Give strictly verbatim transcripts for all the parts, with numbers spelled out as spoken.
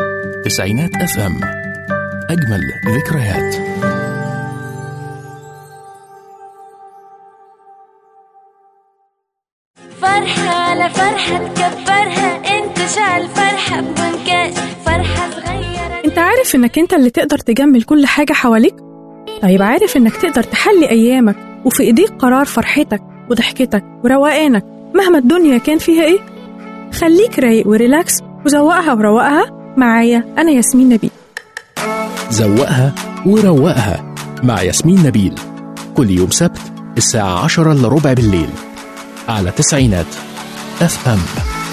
تسعينات اف ام، أجمل ذكريات. فرحة لفرحة تكبرها، انت شعل فرحة بمنكاش، فرحة صغيرة. انت عارف انك انت اللي تقدر تجمل كل حاجة حواليك؟ طيب عارف انك تقدر تحلي ايامك وفي ايديك قرار فرحتك وضحكتك وروقانك مهما الدنيا كان فيها ايه؟ خليك رايق وريلاكس وزوقها وروقها معايا انا ياسمين نبيل. زوقها وروقها مع ياسمين نبيل، كل يوم سبت الساعة عشرة إلا ربع بالليل على تسعينات اف ام.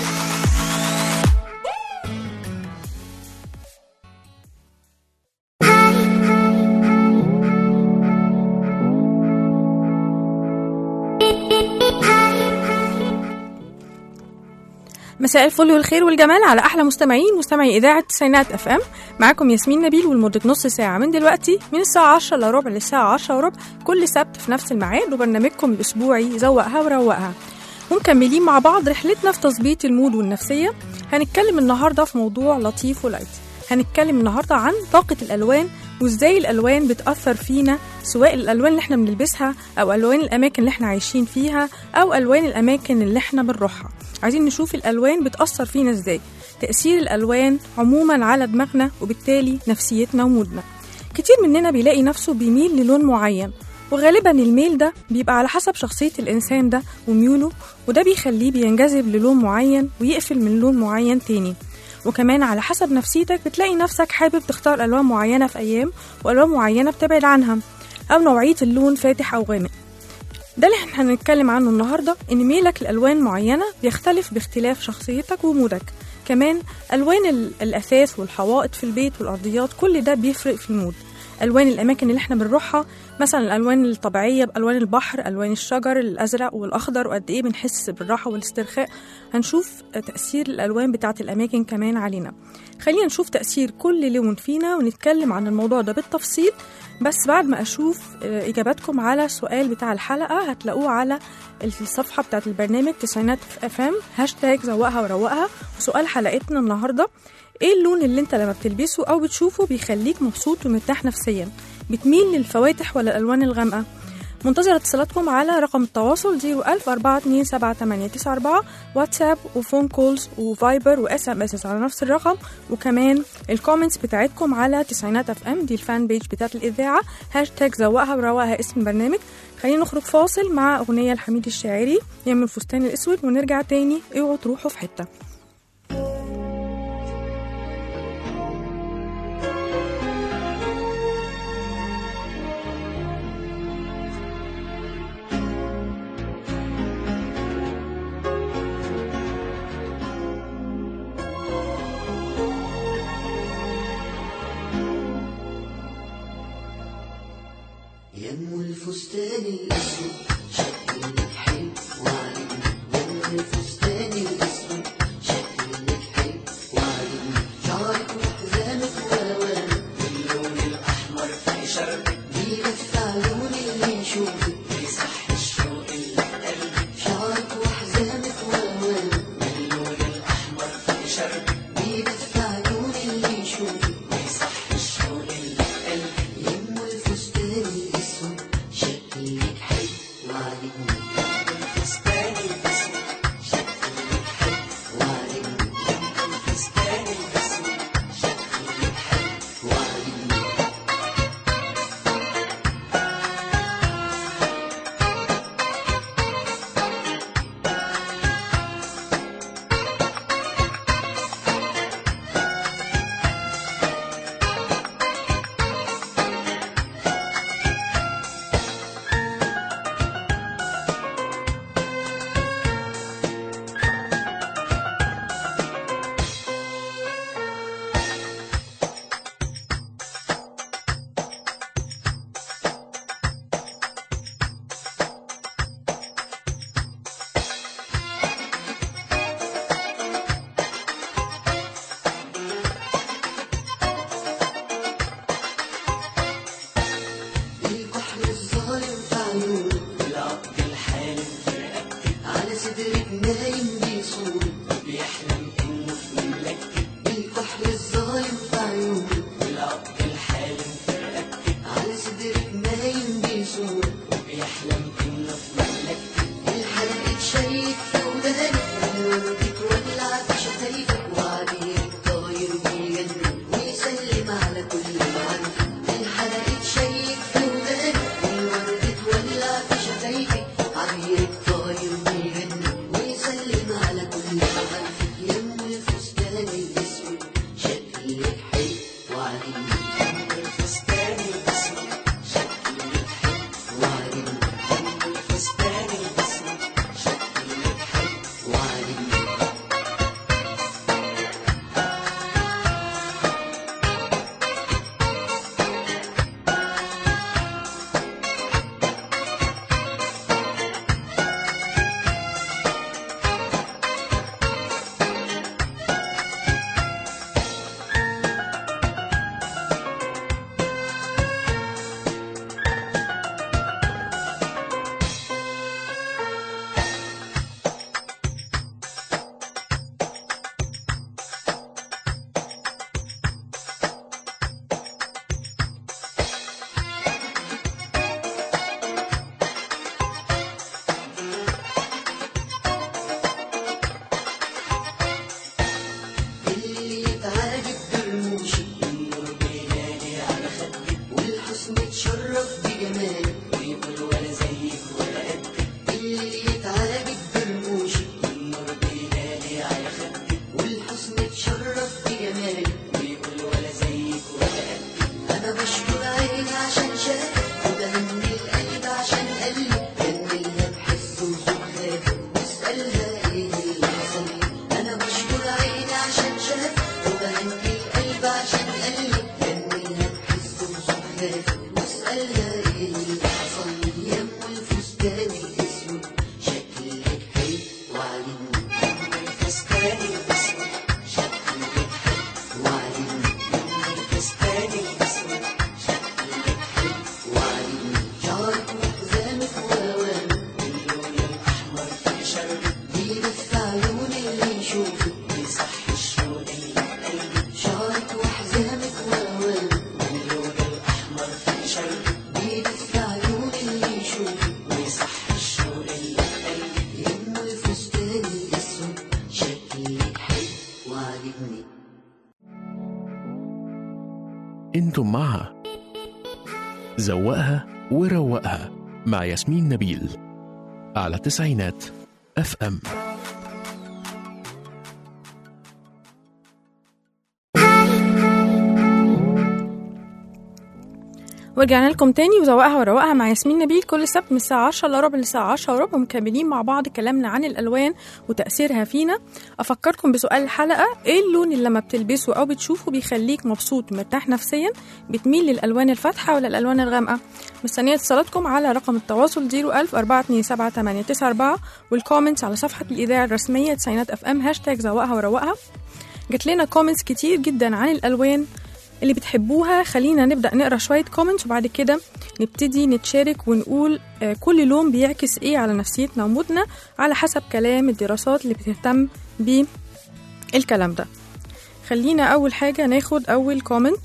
مساء الفل والخير والجمال على احلى مستمعين مستمعي اذاعه تسعينات اف ام. معاكم ياسمين نبيل، ولمده نص ساعه من دلوقتي من الساعه عشرة الا ربع للساعه عشرة وربع كل سبت في نفس الميعاد، وبرنامجكم الاسبوعي زوقها وروقها. ومكملين مع بعض رحلتنا في تظبيط المود والنفسيه. هنتكلم النهارده في موضوع لطيف ولايت. هنتكلم النهارده عن طاقه الالوان وازاي الالوان بتاثر فينا، سواء الالوان اللي احنا بنلبسها او الوان الاماكن اللي احنا عايشين فيها او الوان الاماكن اللي احنا بنروحها. عايزين نشوف الألوان بتأثر فينا إزاي، تأثير الألوان عموما على دماغنا وبالتالي نفسيتنا ومودنا. كتير مننا بيلاقي نفسه بيميل للون معين، وغالبا الميل ده بيبقى على حسب شخصية الإنسان ده وميوله، وده بيخليه بينجذب للون معين ويقفل من لون معين تاني. وكمان على حسب نفسيتك بتلاقي نفسك حابب تختار ألوان معينة في أيام وألوان معينة بتبعد عنها، أو نوعية اللون فاتح أو غامق. ده اللي احنا هنتكلم عنه النهاردة، ان ميلك لألوان معينة بيختلف باختلاف شخصيتك ومودك. كمان ألوان الأثاث والحوائط في البيت والأرضيات كل ده بيفرق في المود. ألوان الأماكن اللي احنا بنروحها، مثلا الألوان الطبيعية بألوان البحر، ألوان الشجر الأزرق والأخضر، وقد إيه بنحس بالراحة والاسترخاء. هنشوف تأثير الألوان بتاعة الأماكن كمان علينا. خلينا نشوف تأثير كل لون فينا ونتكلم عن الموضوع ده بالتفصيل، بس بعد ما أشوف إجاباتكم على السؤال بتاع الحلقة. هتلاقوه على الصفحة بتاعة البرنامج تسعينات اف ام، هاشتاج زوقها وروقها. وسؤال حلقتنا النهاردة: ايه اللون اللي انت لما بتلبسه او بتشوفه بيخليك مبسوط ومرتاح نفسيا؟ بتميل للفواتح ولا الالوان الغامقة؟ منتظر اتصالاتكم على رقم التواصل صفر ألف أربعة اتنين سبعة تمانية تسعة أربعة، واتساب وفون كولز وفايبر واس ام اس على نفس الرقم، وكمان الكومنتس بتاعتكم على تسعينات اف ام، دي الفان بيج بتاعت الاذاعه، هاشتاج زوقها وروقها اسم البرنامج. خلينا نخرج فاصل مع اغنيه لحميد الشاعري يعمل الفستان الاسود، ونرجع تاني. اوعوا تروحوا في حته. يمو الفستان الأسود شكلك حلو وعجبني، يمو الفستان الأسود شكلك حلو وعجبني، شعرك وحزامك وألوانك باللون الأحمر في شربك بيدفع لون اللي يشوفك بيصح الشوق اللي في قلبك، شعرك وحزامك وألوانك باللون الأحمر في شربك بيدفع لون اللي يشوفك بيصح الشوق اللي في قلبك، يمو الفستان الأسود شكلك حلو وعجبني، الفستان الأسود شكلك حلو وعجبني، الفستان الأسود شكلك حلو وعجبني. نايم بصورك بيحلم انه في مملكتك، بالكحل الظالم الفستان الأسود شكلك حلو وعجبني يوم الفستان الأسود شكلك حلو وعجبني شعرك وحزامك وهوانك باللون الأحمر في شربك بيدف عيون اللي يشوفك بيصحي الشوق اللي في قلبك شعرك وحزامك وهوانك باللون الأحمر في شربك بيدف عيون اللي يشوفك بيصحي الشوق اللي في قلبك يم الفستان الأسود شكلك حلو وعجبني. انتم مع زوقها وروقها مع ياسمين نبيل على تسعينات اف ام. ورجعنا لكم تاني وزوقها وروقها مع ياسمين نبيل كل سبت من الساعة عشرة إلا ربع للساعة عشرة وربع، مكملين مع بعض كلامنا عن الألوان وتأثيرها فينا. أفكركم بسؤال الحلقة: إيه اللون اللي لما بتلبسه أو بتشوفه بيخليك مبسوط ومرتاح نفسيا؟ بتميل للألوان الفاتحة ولا الألوان الغامقة؟ مستنية اتصالاتكم على رقم التواصل صفر ألف أربعة اتنين سبعة تمانية تسعة أربعة والكومنتس على صفحة الإذاعة الرسمية تسعينات أف أم هاشتاج زوقها وروقها. جات لنا كومنتس كتير جدا عن الألوان اللي بتحبوها. خلينا نبدأ نقرأ شوية كومنتس وبعد كده نبتدي نتشارك ونقول آه كل لون بيعكس ايه على نفسيتنا ومودنا على حسب كلام الدراسات اللي بتهتم بالكلام ده. خلينا أول حاجة ناخد أول كومنت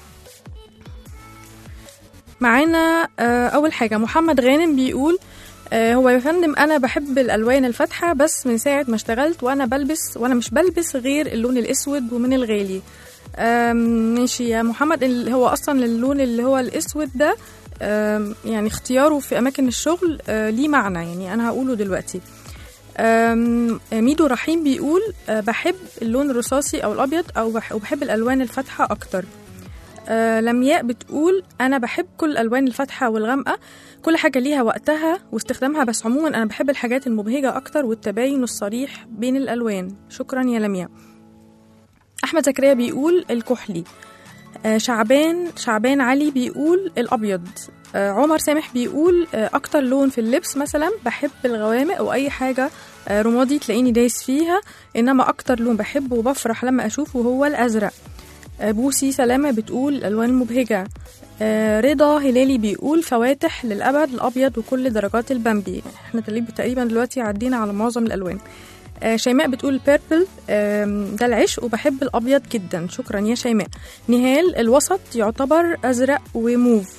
معانا. آه أول حاجة محمد غانم بيقول آه هو يا فندم أنا بحب الألوان الفاتحة، بس من ساعة ما اشتغلت وأنا بلبس وأنا مش بلبس غير اللون الأسود ومن الغالي. ماشي يا محمد، اللي هو اصلا اللون اللي هو الاسود ده يعني اختياره في اماكن الشغل ليه معنى، يعني انا هقوله دلوقتي. ميدو رحيم بيقول بحب اللون الرصاصي او الابيض او بحب الالوان الفاتحه اكتر. لمياء بتقول انا بحب كل الالوان الفاتحه والغامقه، كل حاجه ليها وقتها واستخدامها، بس عموما انا بحب الحاجات المبهجه اكتر والتباين الصريح بين الالوان. شكرا يا لمياء. أحمد زكريا بيقول الكحلي. آه شعبان شعبان علي بيقول الأبيض. آه عمر سامح بيقول آه أكتر لون في اللبس مثلا بحب الغوامق أو أي حاجة آه رمادي تلاقيني دايس فيها، إنما أكتر لون بحبه وبفرح لما أشوفه هو الأزرق. آه بوسي سلامة بتقول الألوان المبهجة. آه رضا هلالي بيقول فواتح للأبد، الأبيض وكل درجات البامبي. احنا تقريبا دلوقتي عدينا على معظم الألوان. آه شيماء بتقول بيربل ده العشق وبحب الأبيض جدا. شكرا يا شيماء. نهال الوسط يعتبر أزرق وموف.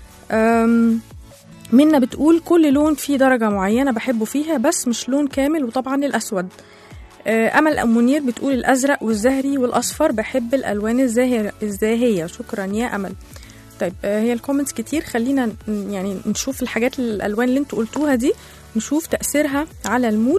منا بتقول كل لون فيه درجة معينة بحبه فيها بس مش لون كامل، وطبعا الأسود. آه أمل منير بتقول الأزرق والزهري والأصفر، بحب الألوان الزاهرة الزاهية. شكرا يا أمل. طيب آه هي الكومنتس كتير، خلينا يعني نشوف الحاجات الألوان اللي انتوا قلتوها دي، نشوف تأثيرها على المود.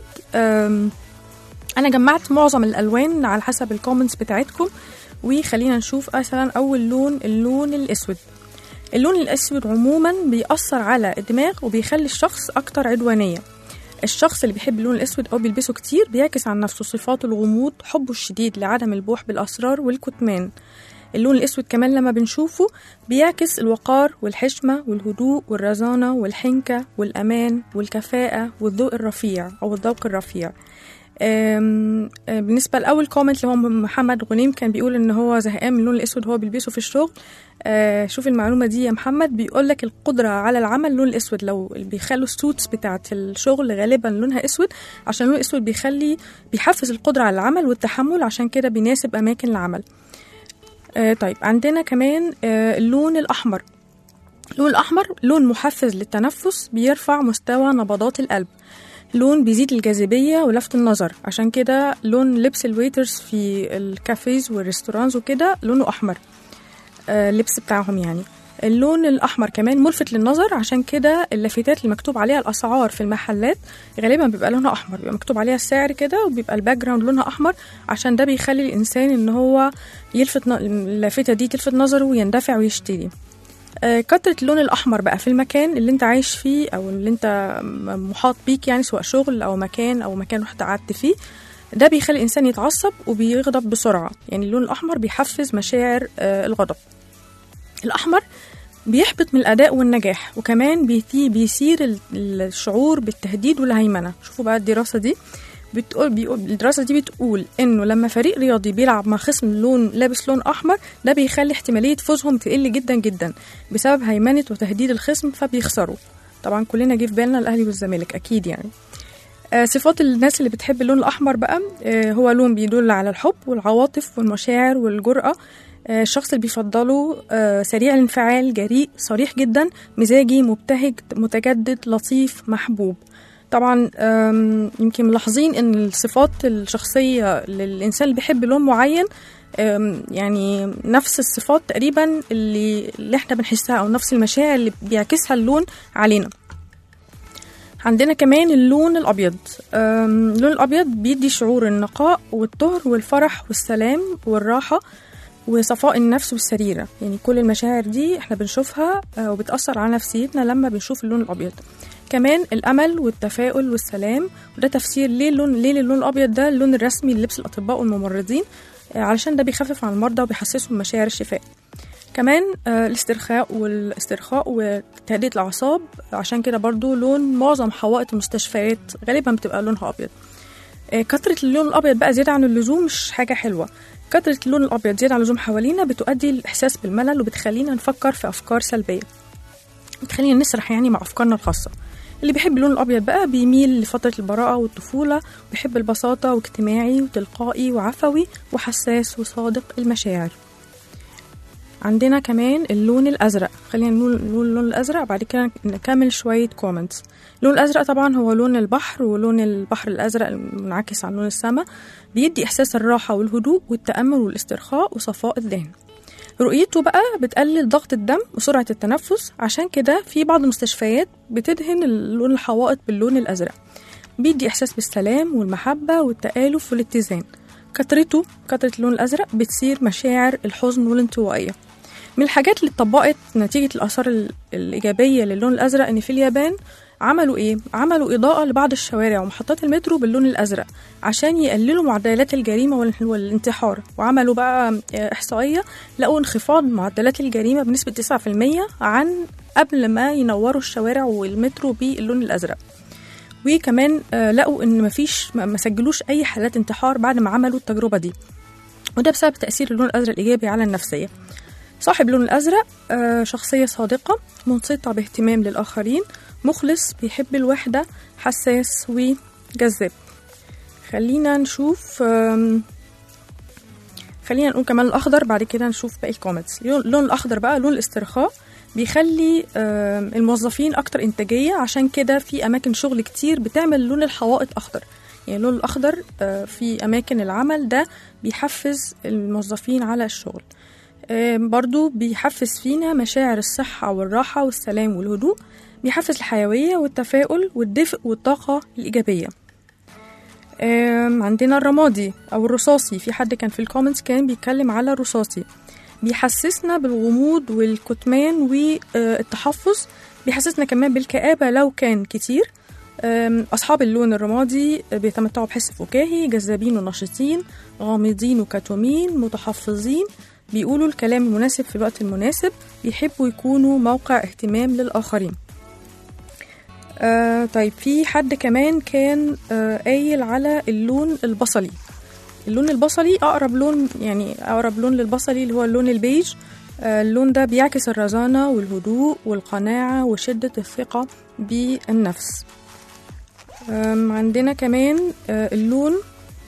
أنا جمعت معظم الألوان على حسب الكومنتس بتاعتكم، وخلينا نشوف مثلا أول لون اللون الأسود. اللون الأسود عموما بيأثر على الدماغ وبيخلي الشخص أكتر عدوانية. الشخص اللي بيحب اللون الأسود أو بيلبسه كتير بيعكس عن نفسه صفات الغموض، حبه الشديد لعدم البوح بالأسرار والكتمان. اللون الأسود كمان لما بنشوفه بيعكس الوقار والحشمة والهدوء والرزانة والحنكة والأمان والكفاءة والذوق الرفيع أو الذوق الرفيع. بالنسبة لأول كومنت اللي هو محمد غنيم كان بيقول إن هو زهقان من اللون الأسود هو بيلبسه في الشغل. شوف المعلومة دي يا محمد، بيقولك القدرة على العمل اللون الأسود، لو بيخلوا السوتس بتاعة الشغل غالبا لونها أسود عشان اللون الأسود بيخلي بيحفز القدرة على العمل والتحمل، عشان كده بيناسب أماكن العمل. طيب عندنا كمان اللون الأحمر. اللون الأحمر لون محفز للتنفس، بيرفع مستوى نبضات القلب، لون بيزيد الجاذبية ولفت النظر، عشان كده لون لبس الويترز في الكافيز والريستورانز وكده لونه أحمر. آه اللبس بتاعهم يعني اللون الأحمر كمان ملفت للنظر، عشان كده اللافتات اللي مكتوب عليها الأسعار في المحلات غالبا بيبقى لونها أحمر، بيبقى مكتوب عليها السعر كده وبيبقى الباك جراوند لونها أحمر، عشان ده بيخلي الإنسان إن هو يلفت ن... اللافتة دي تلفت نظره ويندفع ويشتري. آه كترة اللون الأحمر بقى في المكان اللي انت عايش فيه أو اللي انت محاط بيك، يعني سواء شغل أو مكان أو مكان رحت قعدت فيه، ده بيخلي الإنسان يتعصب وبيغضب بسرعة. يعني اللون الأحمر بيحفز مشاعر آه الغضب. الأحمر بيحبط من الأداء والنجاح، وكمان بيثير الشعور بالتهديد والهيمنة. شوفوا بقى الدراسة دي، بتقول بيقول الدراسة دي بتقول إنه لما فريق رياضي بيلعب مع خصم لون لابس لون أحمر، ده بيخلي احتمالية فوزهم تقل جدا جدا بسبب هيمنة وتهديد الخصم، فبيخسروا. طبعا كلنا جه في بالنا الأهلي والزمالك أكيد يعني. آه صفات الناس اللي بتحب اللون الأحمر بقى، آه هو لون بيدل على الحب والعواطف والمشاعر والجرأة. آه الشخص اللي بيفضله آه سريع الانفعال، جريء، صريح جدا، مزاجي، مبتهج، متجدد، لطيف، محبوب. طبعا يمكن ملاحظين ان الصفات الشخصية للإنسان اللي بيحب لون معين يعني نفس الصفات تقريبا اللي, اللي احنا بنحسها، او نفس المشاعر اللي بيعكسها اللون علينا. عندنا كمان اللون الأبيض. اللون الأبيض بيدي شعور النقاء والطهر والفرح والسلام والراحة وصفاء النفس والسريرة. يعني كل المشاعر دي احنا بنشوفها وبتأثر على نفسيتنا لما بنشوف اللون الأبيض. كمان الأمل والتفاؤل والسلام، وده تفسير ليه اللون ليه اللون الأبيض ده اللون الرسمي للبس الأطباء والممرضين، علشان ده بيخفف عن المرضى وبيحسسهم مشاعر الشفاء. كمان الاسترخاء والاسترخاء وتهدئة الأعصاب، عشان كده برضو لون معظم حوائط المستشفيات غالبا بتبقى لونها أبيض. كثرة اللون الأبيض بقى زيادة عن اللزوم مش حاجة حلوة. كثرة اللون الأبيض زيادة عن اللزوم حوالينا بتؤدي الإحساس بالملل وبتخلينا نفكر في أفكار سلبية، بتخلينا نسرح يعني مع أفكارنا الخاصة. اللي بيحب اللون الأبيض بقى بيميل لفترة البراءة والطفولة، بيحب البساطة واجتماعي وتلقائي وعفوي وحساس وصادق المشاعر. عندنا كمان اللون الأزرق. خلينا نقول اللون الأزرق بعد كده نكمل شوية كومنتس. اللون الأزرق طبعا هو لون البحر، ولون البحر الأزرق المنعكس عن لون السماء، بيدي إحساس الراحة والهدوء والتأمل والاسترخاء وصفاء الذهن. رؤيته بقى بتقلل ضغط الدم وسرعة التنفس، عشان كده في بعض المستشفيات بتدهن اللون الحوائط باللون الأزرق. بيدي إحساس بالسلام والمحبة والتآلف والاتزان. كترته كترة اللون الأزرق بتثير مشاعر الحزن والانطوائية. من الحاجات اللي اتطبقت نتيجة الآثار الإيجابية للون الأزرق إن في اليابان عملوا إيه؟ عملوا إضاءة لبعض الشوارع ومحطات المترو باللون الأزرق عشان يقللوا معدلات الجريمة والانتحار. وعملوا بقى إحصائية لقوا انخفاض معدلات الجريمة بنسبة تسعة في المية عن قبل ما ينوروا الشوارع والمترو باللون الأزرق. وكمان لقوا إن مفيش ما سجلوش أي حالات انتحار بعد ما عملوا التجربة دي، وده بسبب تأثير اللون الأزرق الإيجابي على النفسية. صاحب اللون الأزرق شخصية صادقة، منصتة باهتمام للآخرين، مخلص، بيحب الوحدة، حساس وجذاب. خلينا نشوف خلينا نقول كمان الأخضر، بعد كده نشوف باقي الكومنتس. اللون الأخضر بقى لون الاسترخاء، بيخلي الموظفين أكتر إنتاجية، عشان كده في أماكن شغل كتير بتعمل لون الحوائط أخضر. يعني اللون الأخضر في أماكن العمل ده بيحفز الموظفين على الشغل. برضو بيحفز فينا مشاعر الصحة والراحة والسلام والهدوء، بيحفز الحيوية والتفاؤل والدفء والطاقة الإيجابية. عندنا الرمادي أو الرصاصي، في حد كان في الكومنتس كان بيتكلم على الرصاصي، بيحسسنا بالغموض والكتمان والتحفظ، بيحسسنا كمان بالكآبة لو كان كتير. أصحاب اللون الرمادي بيتمتعوا بحس فكاهي، جذابين ونشيطين، غامضين وكتومين، متحفظين، بيقولوا الكلام المناسب في الوقت المناسب، بيحبوا يكونوا موقع اهتمام للآخرين. آه طيب في حد كمان كان آه قايل على اللون البصلي. اللون البصلي أقرب لون يعني أقرب لون للبصلي اللي هو اللون البيج. آه اللون ده بيعكس الرزانة والهدوء والقناعة وشدة الثقة بالنفس. آه عندنا كمان آه اللون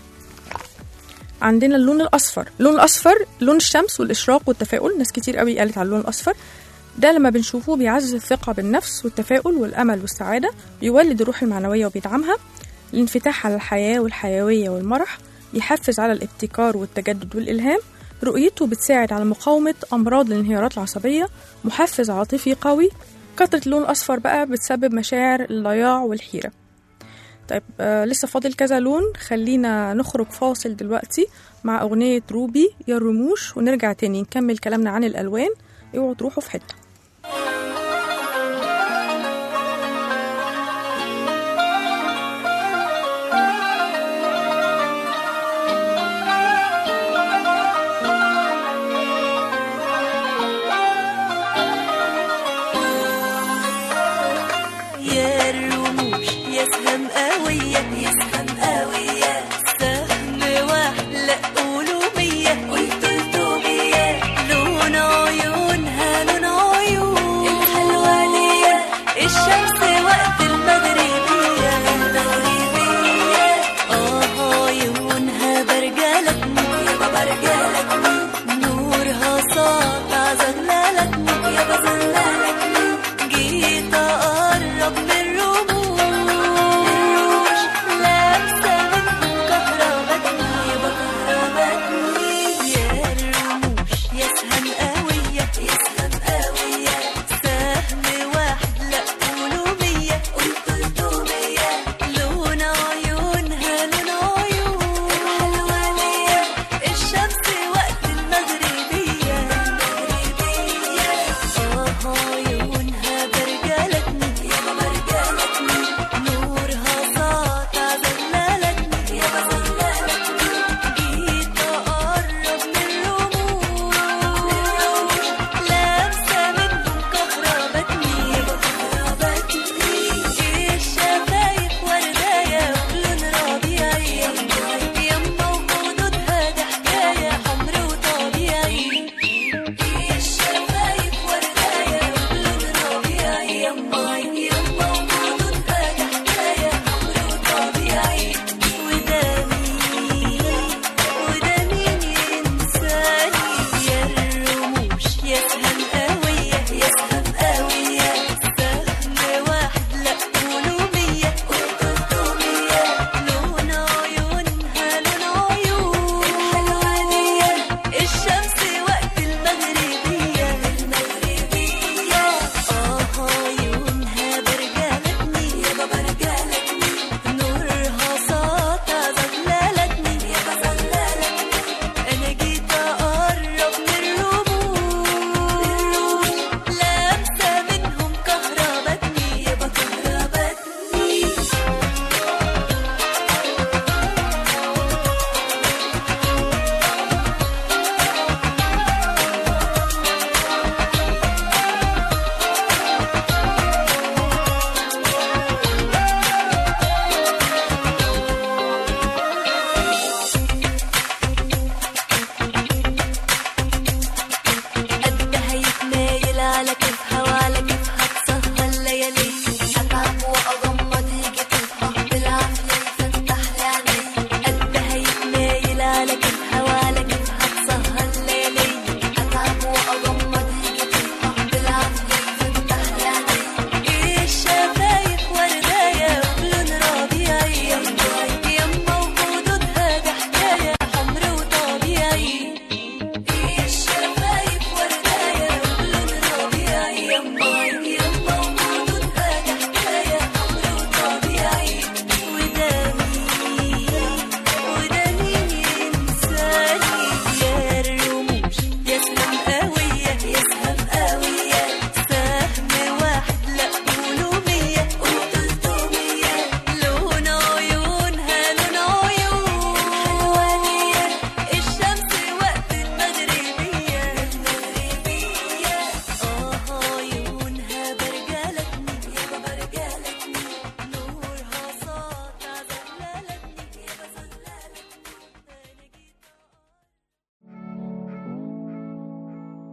عندنا اللون الأصفر. اللون الأصفر لون الشمس والإشراق والتفاؤل، ناس كتير قوي قالت على اللون الأصفر ده. لما بنشوفه بيعزز الثقة بالنفس والتفاؤل والأمل والسعادة، بيولد الروح المعنوية وبيدعمها، الانفتاح على الحياة والحيوية والمرح، بيحفز على الابتكار والتجدد والإلهام، رؤيته بتساعد على مقاومة أمراض الانهيارات العصبية، محفز عاطفي قوي. كثرة اللون الأصفر بقى بتسبب مشاعر الضياع والحيرة. طيب آه لسه فاضل كذا لون، خلينا نخرج فاصل دلوقتي مع أغنية روبي يا الرموش، ونرجع تاني نكمل كلامنا عن الألوان. اوعوا تروحوا في حتة. يا الرموش يا سهم قوية يا سهم قوية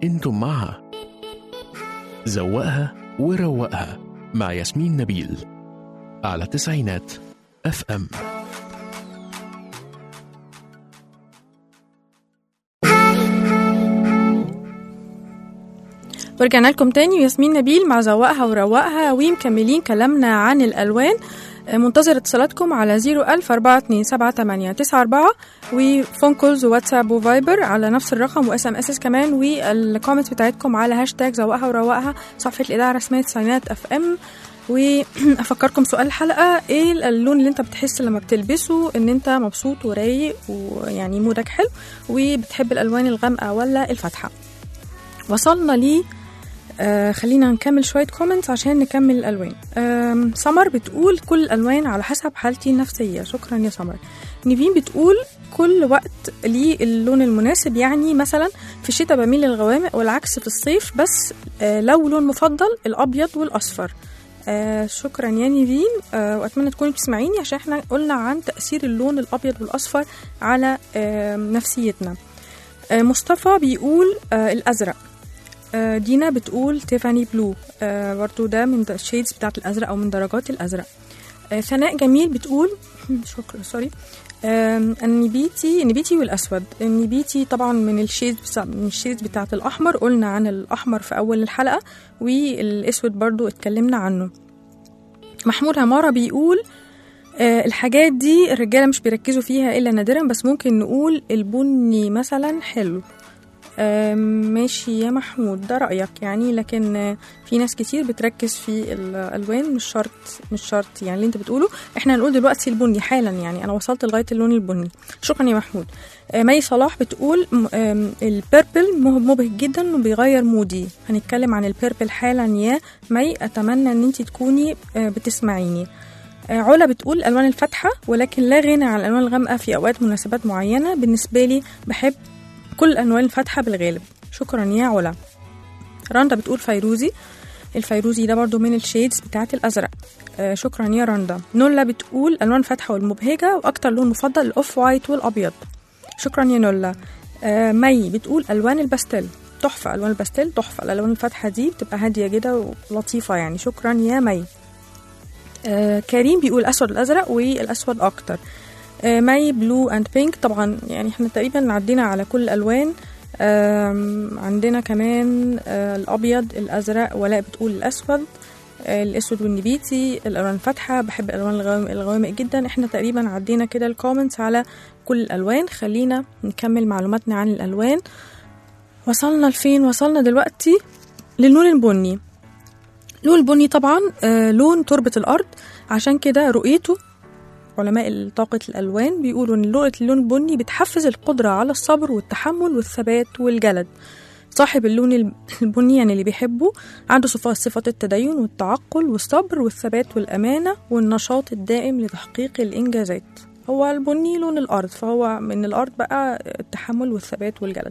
انتم معها زوقها وروقها مع ياسمين نبيل على تسعينات اف ام. ورجعنا لكم تاني وياسمين نبيل مع زوقها وروقها ومكملين كلامنا عن الألوان. منتظر اتصالاتكم على زيرو ألف أربعة اتنين سبعة تمانية تسعة أربعة وفون كولز وواتساب وفايبر على نفس الرقم واس ام اس كمان، والكومنت بتاعتكم على هاشتاج زوقها وروقها صفحة الإذاعة الرسمية تسعينات اف ام. وأفكركم سؤال الحلقة، ايه اللون اللي انت بتحس لما بتلبسه ان انت مبسوط ورايق ويعني مودك حلو، وبتحب الألوان الغامقة ولا الفاتحة؟ وصلنا لي آه خلينا نكمل شوية كومنتس عشان نكمل الألوان. آه سمر بتقول كل الألوان على حسب حالتي النفسية. شكرا يا سمر. نيفين بتقول كل وقت لي اللون المناسب، يعني مثلا في الشتاء بميل للغوامق والعكس في الصيف، بس آه لو لون مفضل الأبيض والأصفر. آه شكرا يا نيفين. آه وأتمنى تكوني بتسمعيني عشان احنا قلنا عن تأثير اللون الأبيض والأصفر على آه نفسيتنا. آه مصطفى بيقول آه الأزرق. دينا بتقول تيفاني بلو، آه برضو ده من الشيدز بتاعت الأزرق أو من درجات الأزرق. آه ثناء جميل بتقول شكرا سوري آه النبيتي النبيتي والأسود. النبيتي طبعا من الشيدز من الشيدز بتاعت الأحمر، قلنا عن الأحمر في أول الحلقة، والأسود برضو اتكلمنا عنه. محمود همارة بيقول آه الحاجات دي الرجالة مش بيركزوا فيها إلا نادرا، بس ممكن نقول البني مثلا حلو. آه ماشي يا محمود، ده رأيك يعني، لكن آه في ناس كتير بتركز في الألوان، مش شرط مش شرط يعني اللي انت بتقوله. احنا هنقول دلوقتي البني حالا، يعني انا وصلت لغاية اللون البني. شكرا يا محمود. آه مي صلاح بتقول آه البيربل مبهج جدا وبيغير مودي. هنتكلم عن البيربل حالا يا مي، اتمنى ان انت تكوني آه بتسمعيني. آه علا بتقول الألوان الفاتحة، ولكن لا غنى عن الألوان الغامقة في أوقات مناسبات معينة. بالنسبة لي بحب كل الألوان الفاتحة بالغالب. شكرا يا علا. رندا بتقول فيروزي. الفيروزي ده برضو من الشيدز بتاعت الأزرق. آه شكرا يا رندا. نولا بتقول ألوان فاتحة والمبهجة، وأكتر لون مفضل الأوف وايت والأبيض. شكرا يا نولا. آه مي بتقول ألوان الباستيل تحفة. ألوان الباستيل تحفة، الألوان الفاتحة دي بتبقى هادية كده ولطيفة يعني. شكرا يا مي. آه كريم بيقول أسود الأزرق والأسود أكتر. ماي بلو اند بينك. طبعا يعني احنا تقريبا عدينا على كل الالوان. عندنا كمان الابيض الازرق، ولاء بتقول الاسود الاسود والنبيتي. الالوان الفاتحه بحب الالوان الغوامق جدا. احنا تقريبا عدينا كده الكومنتس على كل الالوان. خلينا نكمل معلوماتنا عن الالوان. وصلنا لفين؟ وصلنا دلوقتي للون البني. اللون البني طبعا لون تربة الارض، عشان كده رؤيته علماء طاقة الألوان بيقولوا إن رؤية اللون البني بتحفز القدرة على الصبر والتحمل والثبات والجلد. صاحب اللون البني يعني اللي بيحبه عنده صفات التدين والتعقل والصبر والثبات والأمانة والنشاط الدائم لتحقيق الإنجازات. هو البني لون الأرض، فهو من الأرض بقى التحمل والثبات والجلد.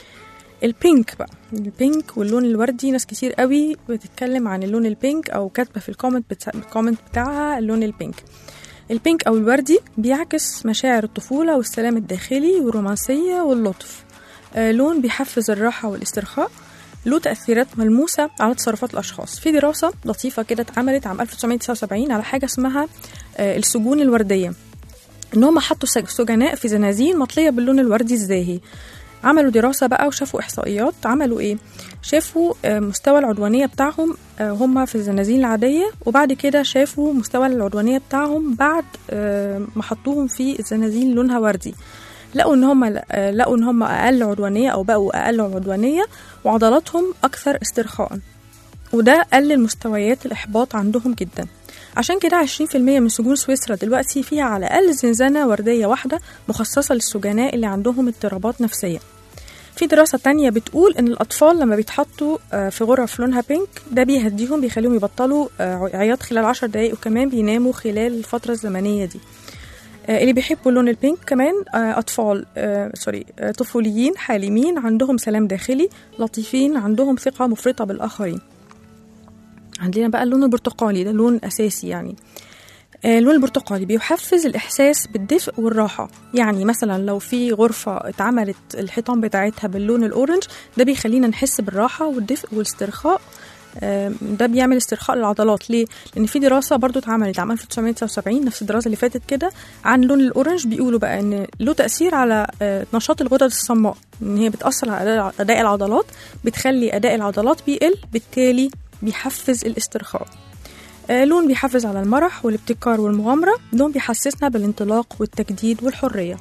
البينك بقى، البينك واللون الوردي، ناس كتير قوي بتتكلم عن اللون البينك أو كاتبة في الكومنت بتاع الكومنت بتاعها اللون البينك. البينك أو الوردي بيعكس مشاعر الطفولة والسلام الداخلي والرومانسية واللطف. آه لون بيحفز الراحة والاسترخاء. له تأثيرات ملموسة على تصرفات الأشخاص. في دراسة لطيفة كده اتعملت عام ألف وتسعمية تسعة وسبعين على حاجة اسمها آه السجون الوردية، إن هم حطوا سجناء في زنازين مطلية باللون الوردي الزاهي. عملوا دراسة بقى وشافوا إحصائيات. عملوا إيه؟ شافوا مستوى العدوانية بتاعهم هم في الزنازين العادية، وبعد كده شافوا مستوى العدوانية بتاعهم بعد ما حطوهم في الزنازين لونها وردي. لقوا إن هم لقوا إن هم أقل عدوانية أو بقوا أقل عدوانية، وعضلاتهم أكثر استرخاء، وده قلل مستويات الإحباط عندهم جدا. عشان كده عشرين في المية من سجون سويسرا دلوقتي فيها على الأقل زنزانة وردية واحدة مخصصة للسجناء اللي عندهم اضطرابات نفسية. في دراسة تانية بتقول إن الأطفال لما بيتحطوا في غرف لونها بينك ده بيهديهم، بيخليهم يبطلوا عياط خلال عشر دقايق، وكمان بيناموا خلال الفترة الزمنية دي. اللي بيحبوا اللون البينك كمان أطفال سوري طفوليين حالمين، عندهم سلام داخلي، لطيفين، عندهم ثقة مفرطة بالآخرين. عندنا بقى اللون البرتقالي، ده لون أساسي يعني. اللون البرتقالي بيحفز الإحساس بالدفء والراحة، يعني مثلا لو في غرفة اتعملت الحيطان بتاعتها باللون الأورنج ده بيخلينا نحس بالراحة والدفء والاسترخاء. ده بيعمل استرخاء للعضلات. ليه؟ لأن في دراسة برضو اتعملت عام ألف وتسعمية وتسعة وسبعين نفس الدراسة اللي فاتت كده عن لون الأورنج، بيقولوا بقى إن له تأثير على نشاط الغدد الصماء، إن هي بتأثر على أداء العضلات، بتخلي أداء العضلات بيقل، بالتالي بيحفز الاسترخاء. لون بيحفز على المرح والابتكار والمغامرة، لون بيحسسنا بالانطلاق والتجديد والحرية.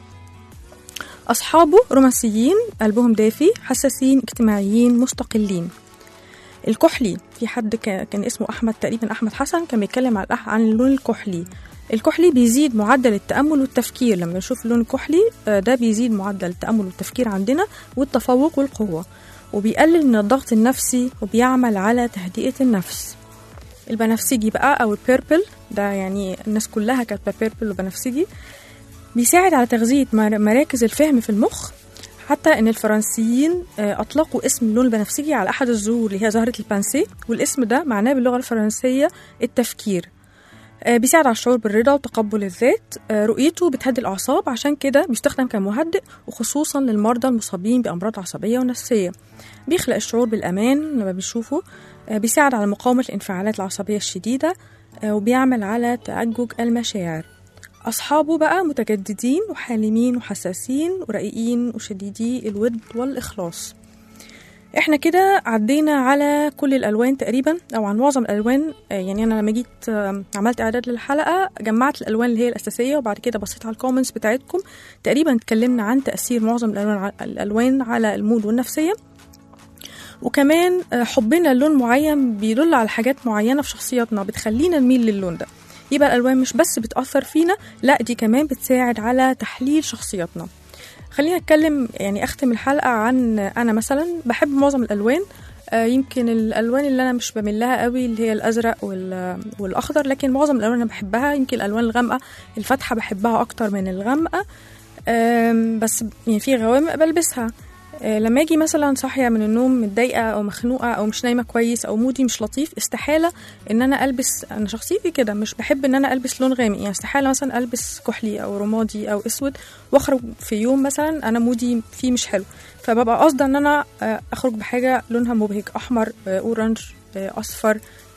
أصحابه رومانسيين، قلبهم دافي، حساسين، اجتماعيين، مستقلين. الكحلي، في حد كان اسمه أحمد تقريبا، أحمد حسن، كان بيتكلم عن اللون الكحلي. الكحلي بيزيد معدل التأمل والتفكير. لما نشوف اللون الكحلي ده بيزيد معدل التأمل والتفكير عندنا والتفوق والقوة، وبيقلل من الضغط النفسي وبيعمل على تهدئة النفس. البنفسجي بقى أو البيربل، ده يعني الناس كلها كاتبة بيربل وبنفسجي، بيساعد على تغذية مراكز الفهم في المخ، حتى ان الفرنسيين اطلقوا اسم اللون البنفسجي على احد الزهور اللي هي زهرة البانسي، والاسم ده معناه باللغة الفرنسية التفكير. بيساعد على الشعور بالرضا وتقبل الذات. رؤيته بتهدي الاعصاب، عشان كده بيستخدم كمهدئ وخصوصا للمرضى المصابين بامراض عصبية ونفسية. بيخلق الشعور بالامان لما بيشوفه. بيساعد على مقاومة الانفعالات العصبية الشديدة، وبيعمل على تأجج المشاعر. أصحابه بقى متجددين وحالمين وحساسين ورقيقين وشديدي الود والإخلاص. احنا كده عدينا على كل الألوان تقريبا، أو عن معظم الألوان. يعني أنا لما جيت عملت إعداد للحلقة جمعت الألوان اللي هي الأساسية، وبعد كده بصيت على الكومنتس بتاعتكم، تقريبا اتكلمنا عن تأثير معظم الألوان على المود والنفسية. وكمان حبنا للون معين بيدل على حاجات معينة في شخصياتنا بتخلينا نميل للون ده. يبقى الألوان مش بس بتأثر فينا، لا دي كمان بتساعد على تحليل شخصياتنا. خلينا نتكلم، يعني أختم الحلقة عن أنا مثلا بحب معظم الألوان. آه يمكن الألوان اللي أنا مش بملها قوي اللي هي الأزرق والأخضر، لكن معظم الألوان أنا بحبها. يمكن الألوان الغامقة الفاتحة بحبها أكتر من الغامقة، آه بس يعني في غوامق بلبسها. لما اجي مثلا صاحيه من النوم متضايقه او مخنوقه او مش نايمه كويس او مودي مش لطيف، استحاله ان انا البس، انا شخصيتي كده مش بحب ان انا البس لون غامق. يعني استحاله مثلا البس كحلي او رمادي او اسود واخرج في يوم مثلا انا مودي فيه مش حلو، فببقى قاصده ان انا اخرج بحاجه لونها مبهج، احمر، اورنج، اصفر،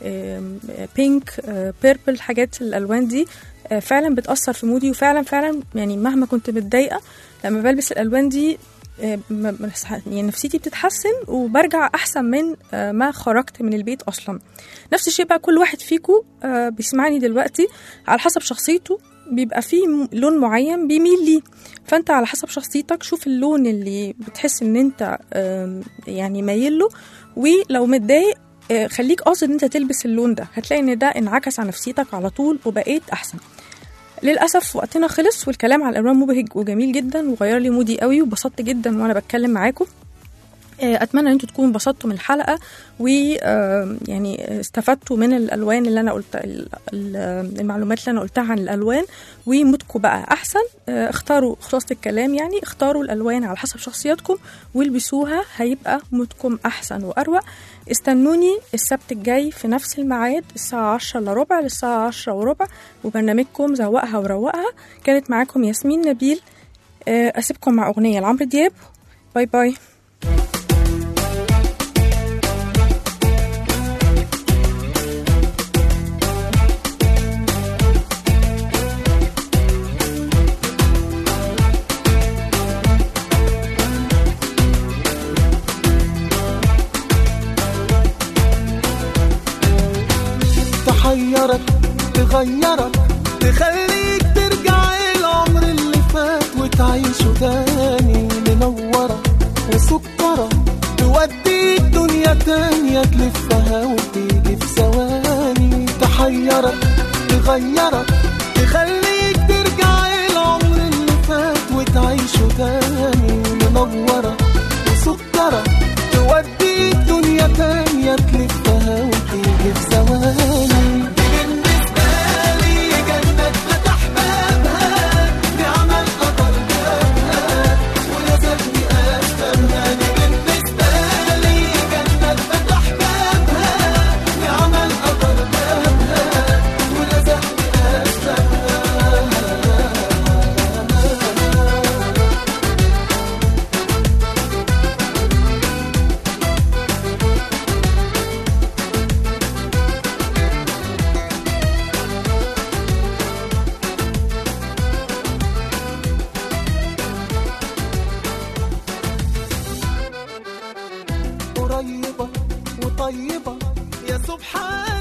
بينك، بيربل. حاجات الالوان دي فعلا بتاثر في مودي، وفعلا فعلا يعني مهما كنت متضايقه لما بلبس الالوان دي يعني نفسيتي بتتحسن وبرجع أحسن من ما خرجت من البيت أصلا. نفس الشيء بقى كل واحد فيكو بيسمعني دلوقتي على حسب شخصيته بيبقى فيه لون معين بيميل ليه، فأنت على حسب شخصيتك شوف اللون اللي بتحس ان انت يعني مايل له، ولو متضايق خليك قاصد ان انت تلبس اللون ده، هتلاقي ان ده انعكس على نفسيتك على طول وبقيت أحسن. للأسف وقتنا خلص، والكلام على الألوان مبهج وجميل جدا وغير لي مودي قوي وبسطت جدا وأنا بتكلم معاكم. أتمنى أن انتوا تكونوا انبسطتوا من الحلقة ويعني استفدتوا من الألوان اللي أنا قلت، المعلومات اللي أنا قلتها عن الألوان، ومودكم بقى أحسن. اختاروا خلاصة الكلام، يعني اختاروا الألوان على حسب شخصياتكم والبسوها، هيبقى مودكم أحسن وأروق. استنوني السبت الجاي في نفس الميعاد الساعة عشرة إلا ربع للساعة عشرة وربع، وبرنامجكم زوقها وروقها. كانت معاكم ياسمين نبيل. أسيبكم مع أغنية لعمرو دياب. باي باي. تحيرك تغيرك تخليك ترجع العمر اللي فات وتعيشه تاني، منورة وسكرة توديك دنيا تانية تلفها وتيجي في ثواني. تحيرك تغيرك تخليك ترجع العمر اللي فات وتعيشه تاني، منورة وسكرة توديك دنيا تانية تلفها وتيجي في ثواني. سبحان